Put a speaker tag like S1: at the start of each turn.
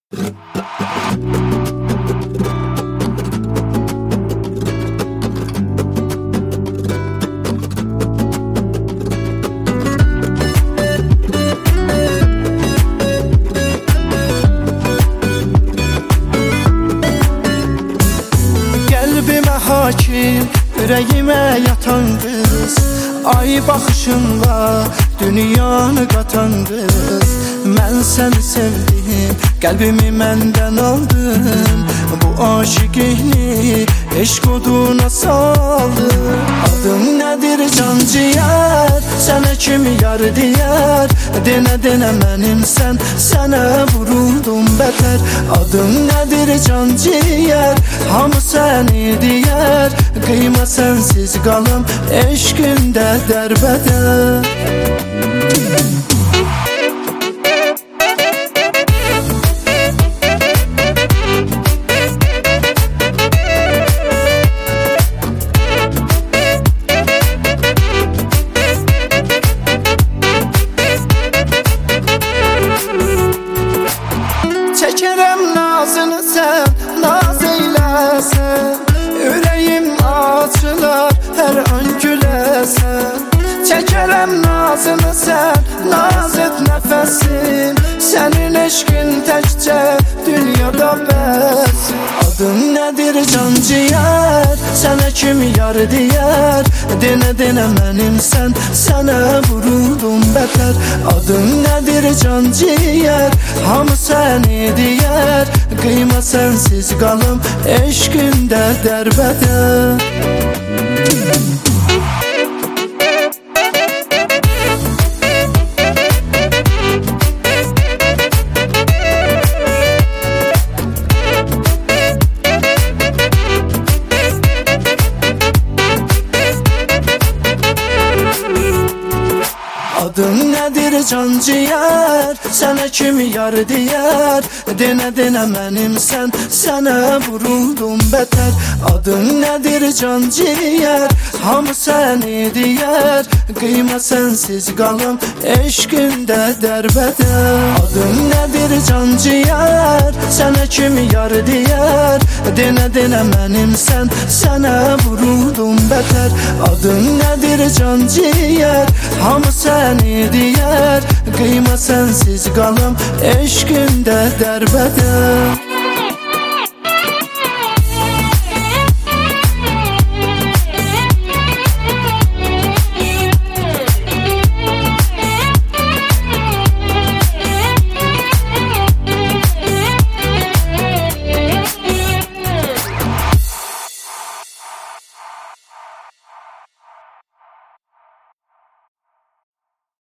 S1: Qəlbimə hakim, ürəyimə yatan qız, ay baxışınla dünyanı qatan qız. Mən səni sevdim, qəlbimi məndən aldın, bu aşiqini eşq oduna saldın. Adın nədir canciyər, sənə kimi yar deyər, denə mənimsən, sənə vuruldum bətər. Adın nədir canciyər, hamı səni deyər, qıyma sənsiz qalım, eşqində dərbədər. Çəkərəm nazını sən, naz eyləsən, ürəyim açılar, hər an güləsən. Çəkərəm nazını sən, naz et nəfəsim, sənin eşqin təkcə dünyada bəsim. Adın nədir canciyər, sənə kimi yar deyər, denə mənimsən, sənə vuruldum bətər. Adın nədir canciyər, hamı səni deyər, qıyma sənsiz qalım, eşqində dərbədər. Adın nədir canciyər, sənə kimi yar deyər, denə mənimsən, sənə vuruldum bətər. Adın nədir canciyər, hamı səni deyər, qıyma sənsiz qalım, eşqində dərbədər. Adın nədir canciyər, sənə kimi yar deyər, denə mənimsən, sənə vuruldum bətər. Adın nədir canciyər, hamı səni deyər, qıyma sənsiz qalım, eşqində dərbədər.